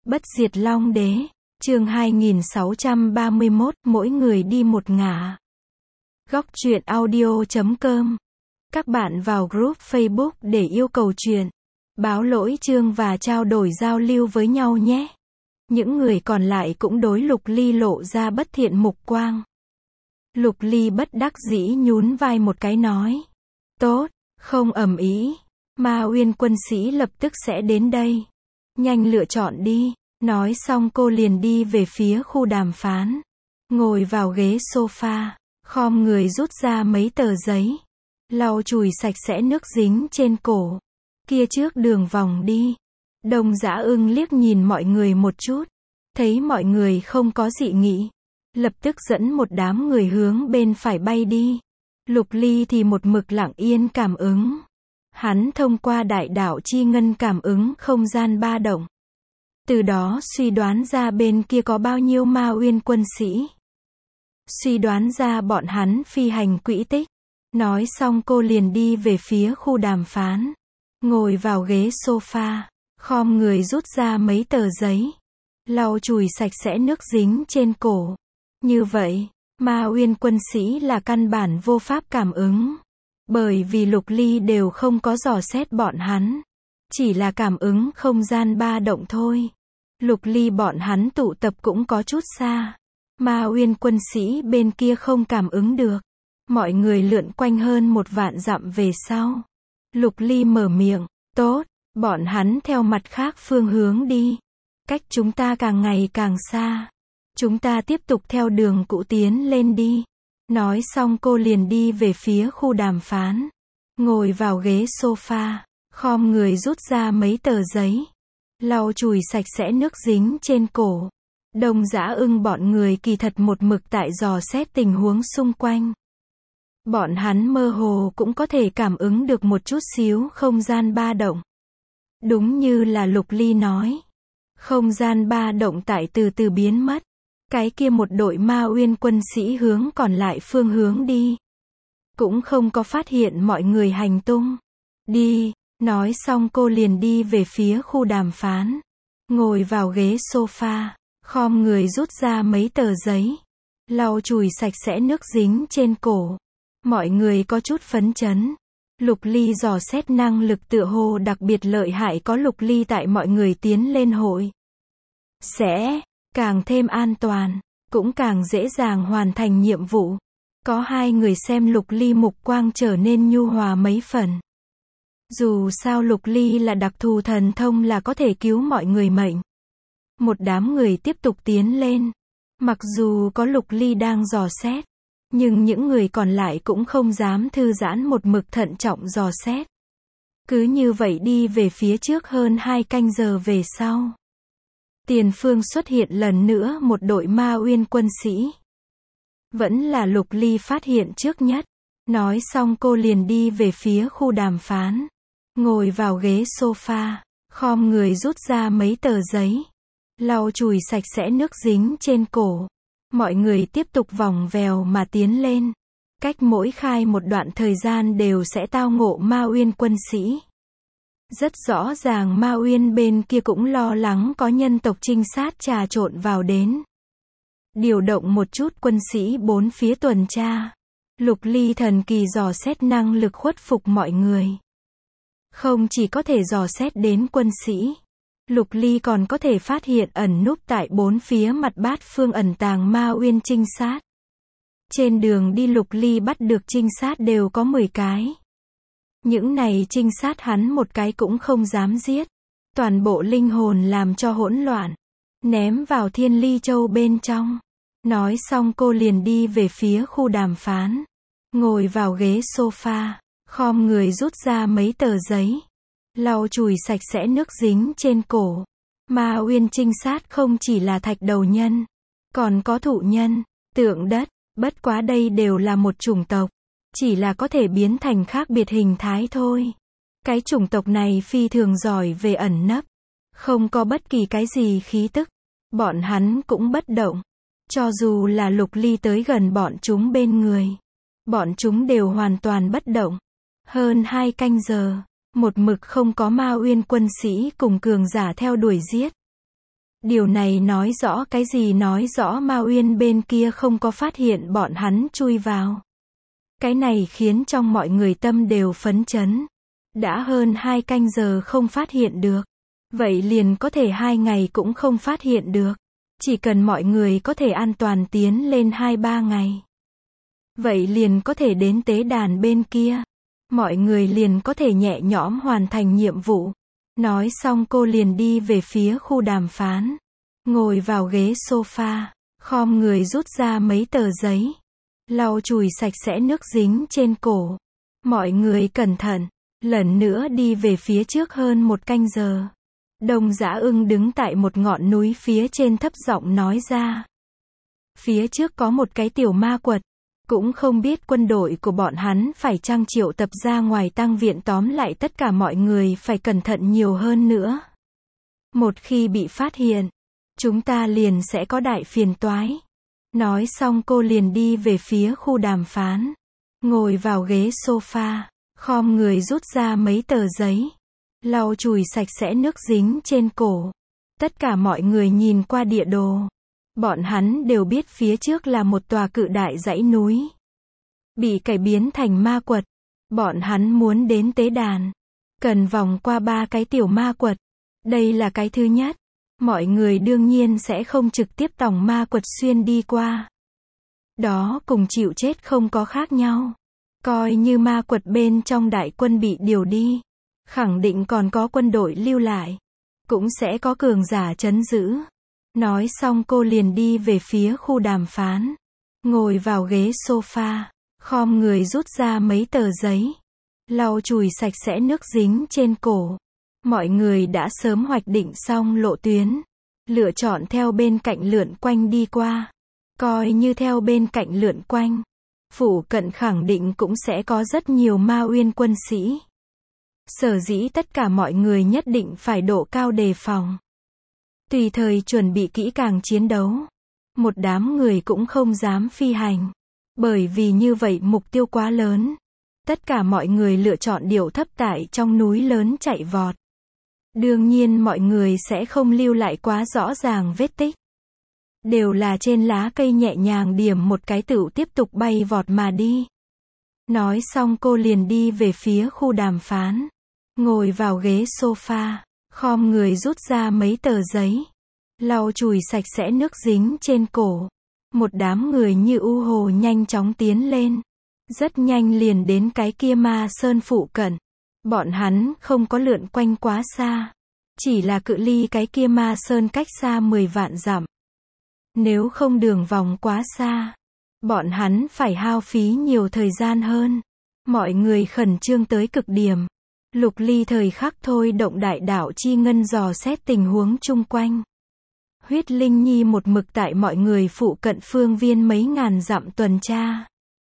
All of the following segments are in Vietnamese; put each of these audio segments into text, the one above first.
Bất diệt Long Đế, chương 2631, mỗi người đi một ngả. Góc truyện audio.com. Các bạn vào group Facebook để yêu cầu truyện, báo lỗi chương và trao đổi giao lưu với nhau nhé. Những người còn lại cũng đối Lục Ly lộ ra bất thiện mục quang. Lục Ly bất đắc dĩ nhún vai một cái nói. Tốt, không ầm ĩ. Ma Uyên quân sĩ lập tức sẽ đến đây. Nhanh lựa chọn đi. Nói xong cô liền đi về phía khu đàm phán. Ngồi vào ghế sofa, khom người rút ra mấy tờ giấy. Lau chùi sạch sẽ nước dính trên cổ. Kia trước đường vòng đi. Đồng Dã Ưng liếc nhìn mọi người một chút. Thấy mọi người không có dị nghị. Lập tức dẫn một đám người hướng bên phải bay đi. Lục Ly thì một mực lặng yên cảm ứng. Hắn thông qua đại đạo chi ngân cảm ứng không gian ba động. Từ đó suy đoán ra bên kia có bao nhiêu Ma Uyên quân sĩ. Suy đoán ra bọn hắn phi hành quỹ tích. Nói xong cô liền đi về phía khu đàm phán. Ngồi vào ghế sofa, khom người rút ra mấy tờ giấy. Lau chùi sạch sẽ nước dính trên cổ. Như vậy, Ma Uyên quân sĩ là căn bản vô pháp cảm ứng. Bởi vì Lục Ly đều không có dò xét bọn hắn. Chỉ là cảm ứng không gian ba động thôi. Lục Ly bọn hắn tụ tập cũng có chút xa. Ma Uyên quân sĩ bên kia không cảm ứng được. Mọi người lượn quanh hơn 1 vạn dặm về sau. Lục Ly mở miệng. Tốt, bọn hắn theo mặt khác phương hướng đi. Cách chúng ta càng ngày càng xa. Chúng ta tiếp tục theo đường cũ tiến lên đi. Nói xong cô liền đi về phía khu đàm phán. Ngồi vào ghế sofa, khom người rút ra mấy tờ giấy. Lau chùi sạch sẽ nước dính trên cổ. Đồng Dã Ưng bọn người kỳ thật một mực tại dò xét tình huống xung quanh. Bọn hắn mơ hồ cũng có thể cảm ứng được một chút xíu không gian ba động. Đúng như là Lục Ly nói. Không gian ba động tại từ từ biến mất. Cái kia một đội Ma Uyên quân sĩ hướng còn lại phương hướng đi. Cũng không có phát hiện mọi người hành tung. Đi, nói xong cô liền đi về phía khu đàm phán. Ngồi vào ghế sofa, khom người rút ra mấy tờ giấy. Lau chùi sạch sẽ nước dính trên cổ. Mọi người có chút phấn chấn. Lục Ly dò xét năng lực tựa hồ đặc biệt lợi hại, có Lục Ly tại mọi người tiến lên hội. Sẽ càng thêm an toàn, cũng càng dễ dàng hoàn thành nhiệm vụ. Có 2 người xem Lục Ly mục quang trở nên nhu hòa mấy phần. Dù sao Lục Ly là đặc thù thần thông là có thể cứu mọi người mệnh. Một đám người tiếp tục tiến lên. Mặc dù có Lục Ly đang dò xét, nhưng những người còn lại cũng không dám thư giãn, một mực thận trọng dò xét. Cứ như vậy đi về phía trước hơn 2 canh giờ về sau. Tiền phương xuất hiện lần nữa một đội Ma Uyên quân sĩ. Vẫn là Lục Ly phát hiện trước nhất. Nói xong cô liền đi về phía khu đàm phán. Ngồi vào ghế sofa, khom người rút ra mấy tờ giấy. Lau chùi sạch sẽ nước dính trên cổ. Mọi người tiếp tục vòng vèo mà tiến lên. Cách mỗi khai một đoạn thời gian đều sẽ tao ngộ Ma Uyên quân sĩ. Rất rõ ràng Ma Uyên bên kia cũng lo lắng có nhân tộc trinh sát trà trộn vào đến. Điều động một chút quân sĩ 4 phía tuần tra. Lục Ly thần kỳ dò xét năng lực khuất phục mọi người. Không chỉ có thể dò xét đến quân sĩ. Lục Ly còn có thể phát hiện ẩn núp tại 4 phía mặt bát phương ẩn tàng Ma Uyên trinh sát. Trên đường đi Lục Ly bắt được trinh sát đều có 10 cái. Những này trinh sát hắn một cái cũng không dám giết. Toàn bộ linh hồn làm cho hỗn loạn. Ném vào Thiên Ly Châu bên trong. Nói xong cô liền đi về phía khu đàm phán. Ngồi vào ghế sofa, khom người rút ra mấy tờ giấy. Lau chùi sạch sẽ nước dính trên cổ. Ma Uyên trinh sát không chỉ là thạch đầu nhân. Còn có thụ nhân, tượng đất. Bất quá đây đều là một chủng tộc. Chỉ là có thể biến thành khác biệt hình thái thôi. Cái chủng tộc này phi thường giỏi về ẩn nấp. Không có bất kỳ cái gì khí tức. Bọn hắn cũng bất động. Cho dù là Lục Ly tới gần bọn chúng bên người. Bọn chúng đều hoàn toàn bất động. Hơn 2 canh giờ. Một mực không có Ma Uyên quân sĩ cùng cường giả theo đuổi giết. Điều này nói rõ cái gì? Nói rõ Ma Uyên bên kia không có phát hiện bọn hắn chui vào. Cái này khiến trong mọi người tâm đều phấn chấn. Đã hơn 2 canh giờ không phát hiện được. Vậy liền có thể 2 ngày cũng không phát hiện được. Chỉ cần mọi người có thể an toàn tiến lên 2-3 ngày. Vậy liền có thể đến tế đàn bên kia. Mọi người liền có thể nhẹ nhõm hoàn thành nhiệm vụ. Nói xong cô liền đi về phía khu đàm phán. Ngồi vào ghế sofa, khom người rút ra mấy tờ giấy. Lau chùi sạch sẽ nước dính trên cổ. Mọi người cẩn thận. Lần nữa đi về phía trước hơn 1 canh giờ. Đông Dã Ưng đứng tại một ngọn núi phía trên thấp giọng nói ra. Phía trước có một cái tiểu ma quật. Cũng không biết quân đội của bọn hắn phải chăng triệu tập ra ngoài tăng viện, tóm lại tất cả mọi người phải cẩn thận nhiều hơn nữa. Một khi bị phát hiện, chúng ta liền sẽ có đại phiền toái. Nói xong cô liền đi về phía khu đàm phán. Ngồi vào ghế sofa, khom người rút ra mấy tờ giấy. Lau chùi sạch sẽ nước dính trên cổ. Tất cả mọi người nhìn qua địa đồ. Bọn hắn đều biết phía trước là một tòa cự đại dãy núi. Bị cải biến thành ma quật. Bọn hắn muốn đến tế đàn. Cần vòng qua 3 cái tiểu ma quật. Đây là cái thứ nhất. Mọi người đương nhiên sẽ không trực tiếp tòng ma quật xuyên đi qua. Đó cùng chịu chết không có khác nhau. Coi như ma quật bên trong đại quân bị điều đi. Khẳng định còn có quân đội lưu lại. Cũng sẽ có cường giả trấn giữ. Nói xong cô liền đi về phía khu đàm phán. Ngồi vào ghế sofa, khom người rút ra mấy tờ giấy. Lau chùi sạch sẽ nước dính trên cổ. Mọi người đã sớm hoạch định xong lộ tuyến. Lựa chọn theo bên cạnh lượn quanh đi qua. Coi như theo bên cạnh lượn quanh. Phụ cận khẳng định cũng sẽ có rất nhiều Ma Uyên quân sĩ. Sở dĩ tất cả mọi người nhất định phải độ cao đề phòng. Tùy thời chuẩn bị kỹ càng chiến đấu. Một đám người cũng không dám phi hành. Bởi vì như vậy mục tiêu quá lớn. Tất cả mọi người lựa chọn điệu thấp tại trong núi lớn chạy vọt. Đương nhiên mọi người sẽ không lưu lại quá rõ ràng vết tích. Đều là trên lá cây nhẹ nhàng điểm một cái tựu tiếp tục bay vọt mà đi. Nói xong cô liền đi về phía khu đàm phán. Ngồi vào ghế sofa, khom người rút ra mấy tờ giấy. Lau chùi sạch sẽ nước dính trên cổ. Một đám người như u hồ nhanh chóng tiến lên. Rất nhanh liền đến cái kia ma sơn phụ cận. Bọn hắn không có lượn quanh quá xa. Chỉ là cự ly cái kia ma sơn cách xa 10 vạn dặm. Nếu không đường vòng quá xa, bọn hắn phải hao phí nhiều thời gian hơn. Mọi người khẩn trương tới cực điểm. Lục Ly thời khắc thôi động đại đạo chi ngân dò xét tình huống chung quanh. Huyết Linh Nhi một mực tại mọi người phụ cận phương viên mấy ngàn dặm tuần tra.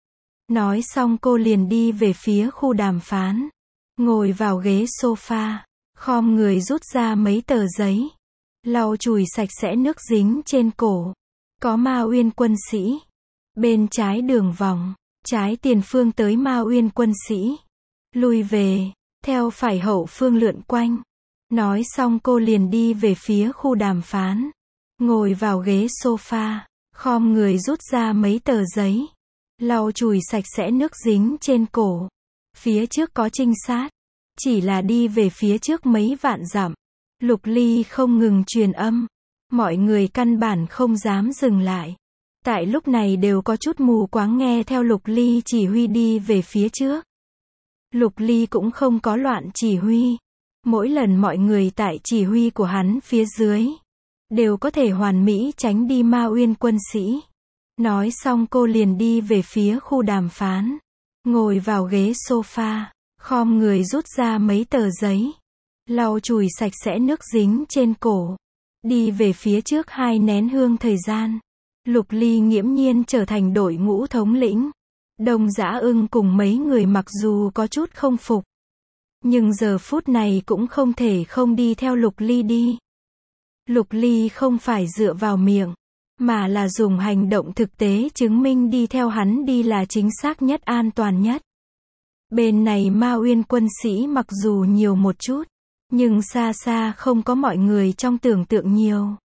Nói xong cô liền đi về phía khu đàm phán. Ngồi vào ghế sofa, khom người rút ra mấy tờ giấy. Lau chùi sạch sẽ nước dính trên cổ. Có Ma Uyên quân sĩ. Bên trái đường vòng, trái tiền phương tới Ma Uyên quân sĩ. Lui về, theo phải hậu phương lượn quanh. Nói xong cô liền đi về phía khu đàm phán. Ngồi vào ghế sofa, khom người rút ra mấy tờ giấy. Lau chùi sạch sẽ nước dính trên cổ. Phía trước có trinh sát. Chỉ là đi về phía trước mấy vạn dặm. Lục Ly không ngừng truyền âm. Mọi người căn bản không dám dừng lại. Tại lúc này đều có chút mù quáng nghe theo Lục Ly chỉ huy đi về phía trước. Lục Ly cũng không có loạn chỉ huy. Mỗi lần mọi người tại chỉ huy của hắn phía dưới đều có thể hoàn mỹ tránh đi Ma Uyên quân sĩ. Nói xong cô liền đi về phía khu đàm phán. Ngồi vào ghế sofa, khom người rút ra mấy tờ giấy. Lau chùi sạch sẽ nước dính trên cổ. Đi về phía trước 2 nén hương thời gian. Lục Ly nghiễm nhiên trở thành đội ngũ thống lĩnh. Đông Dã Ưng cùng mấy người mặc dù có chút không phục. Nhưng giờ phút này cũng không thể không đi theo Lục Ly đi. Lục Ly không phải dựa vào miệng, mà là dùng hành động thực tế chứng minh đi theo hắn đi là chính xác nhất, an toàn nhất. Bên này Ma Uyên quân sĩ mặc dù nhiều một chút, nhưng xa xa không có mọi người trong tưởng tượng nhiều.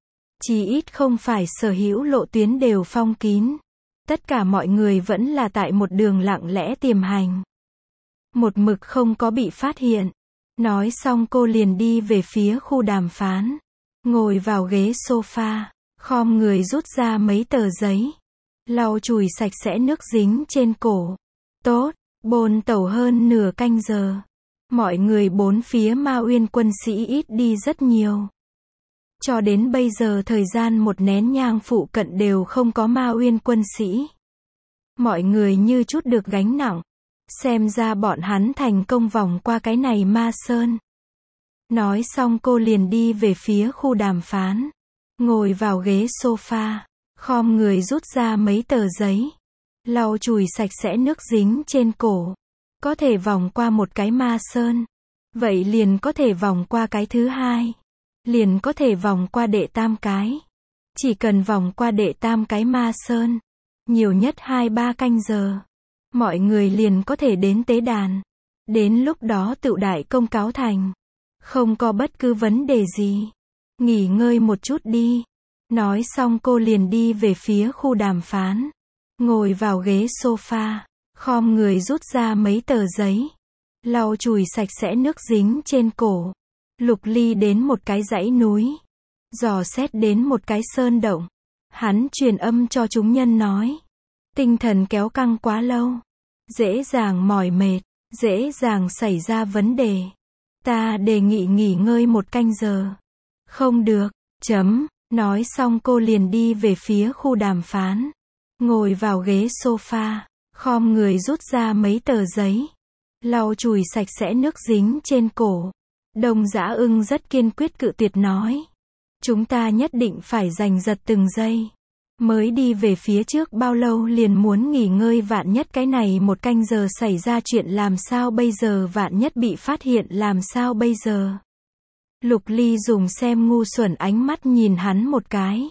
Chí ít không phải sở hữu lộ tuyến đều phong kín. Tất cả mọi người vẫn là tại một đường lặng lẽ tiềm hành. Một mực không có bị phát hiện. Nói xong cô liền đi về phía khu đàm phán. Ngồi vào ghế sofa, khom người rút ra mấy tờ giấy. Lau chùi sạch sẽ nước dính trên cổ. Tốt, bồn tẩu hơn nửa canh giờ. Mọi người bốn phía Ma Uyên quân sĩ ít đi rất nhiều. Cho đến bây giờ thời gian một nén nhang phụ cận đều không có Ma Uyên quân sĩ. Mọi người như chút được gánh nặng. Xem ra bọn hắn thành công vòng qua cái này ma sơn. Nói xong cô liền đi về phía khu đàm phán. Ngồi vào ghế sofa, khom người rút ra mấy tờ giấy. Lau chùi sạch sẽ nước dính trên cổ. Có thể vòng qua một cái ma sơn. Vậy liền có thể vòng qua cái thứ hai. Liền có thể vòng qua đệ tam cái. Chỉ cần vòng qua đệ tam cái ma sơn. Nhiều nhất 2-3 canh giờ. Mọi người liền có thể đến tế đàn. Đến lúc đó tựu đại công cáo thành. Không có bất cứ vấn đề gì. Nghỉ ngơi một chút đi. Nói xong cô liền đi về phía khu đàm phán. Ngồi vào ghế sofa. Khom người rút ra mấy tờ giấy. Lau chùi sạch sẽ nước dính trên cổ. Lục Ly đến một cái dãy núi. Dò xét đến một cái sơn động. Hắn truyền âm cho chúng nhân nói. Tinh thần kéo căng quá lâu. Dễ dàng mỏi mệt. Dễ dàng xảy ra vấn đề. Ta đề nghị nghỉ ngơi 1 canh giờ. Không được. Nói xong cô liền đi về phía khu đàm phán. Ngồi vào ghế sofa. Khom người rút ra mấy tờ giấy. Lau chùi sạch sẽ nước dính trên cổ. Đông Dã Ưng rất kiên quyết cự tuyệt nói. Chúng ta nhất định phải giành giật từng giây. Mới đi về phía trước bao lâu liền muốn nghỉ ngơi, vạn nhất cái này 1 canh giờ xảy ra chuyện làm sao bây giờ, vạn nhất bị phát hiện làm sao bây giờ. Lục Ly dùng xem ngu xuẩn ánh mắt nhìn hắn một cái.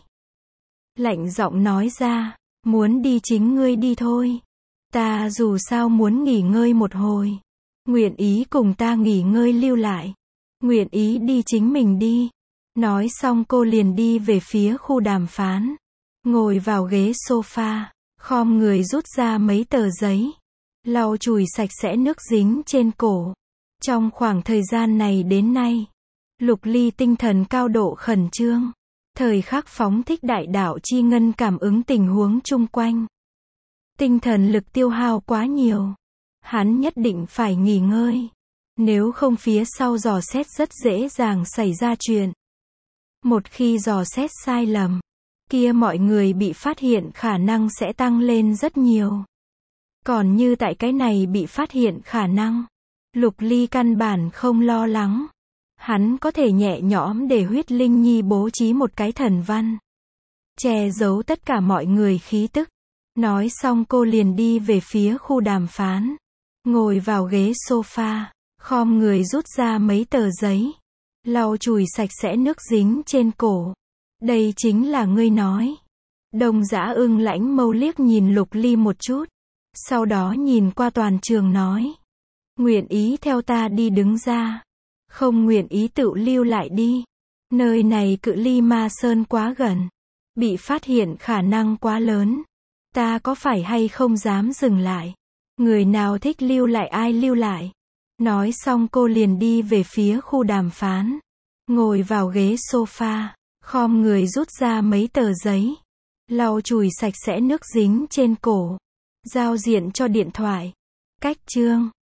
Lạnh giọng nói ra, muốn đi chính ngươi đi thôi. Ta dù sao muốn nghỉ ngơi một hồi. Nguyện ý cùng ta nghỉ ngơi lưu lại. Nguyện ý đi chính mình đi. Nói xong cô liền đi về phía khu đàm phán. Ngồi vào ghế sofa, khom người rút ra mấy tờ giấy. Lau chùi sạch sẽ nước dính trên cổ. Trong khoảng thời gian này đến nay, Lục Ly tinh thần cao độ khẩn trương. Thời khắc phóng thích đại đạo chi ngân cảm ứng tình huống chung quanh. Tinh thần lực tiêu hao quá nhiều. Hắn nhất định phải nghỉ ngơi. Nếu không phía sau dò xét rất dễ dàng xảy ra chuyện. Một khi dò xét sai lầm, kia mọi người bị phát hiện khả năng sẽ tăng lên rất nhiều. Còn như tại cái này bị phát hiện khả năng, Lục Ly căn bản không lo lắng. Hắn có thể nhẹ nhõm để Huyết Linh Nhi bố trí một cái thần văn. Che giấu tất cả mọi người khí tức. Nói xong cô liền đi về phía khu đàm phán. Ngồi vào ghế sofa, khom người rút ra mấy tờ giấy. Lau chùi sạch sẽ nước dính trên cổ. Đây chính là ngươi nói. Đông Dã Ưng lãnh mâu liếc nhìn Lục Ly một chút. Sau đó nhìn qua toàn trường nói. Nguyện ý theo ta đi đứng ra. Không nguyện ý tự lưu lại đi. Nơi này cự ly ma sơn quá gần. Bị phát hiện khả năng quá lớn. Ta có phải hay không dám dừng lại. Người nào thích lưu lại ai lưu lại. Nói xong cô liền đi về phía khu đàm phán. Ngồi vào ghế sofa, khom người rút ra mấy tờ giấy. Lau chùi sạch sẽ nước dính trên cổ. Giao diện cho điện thoại. Cách chương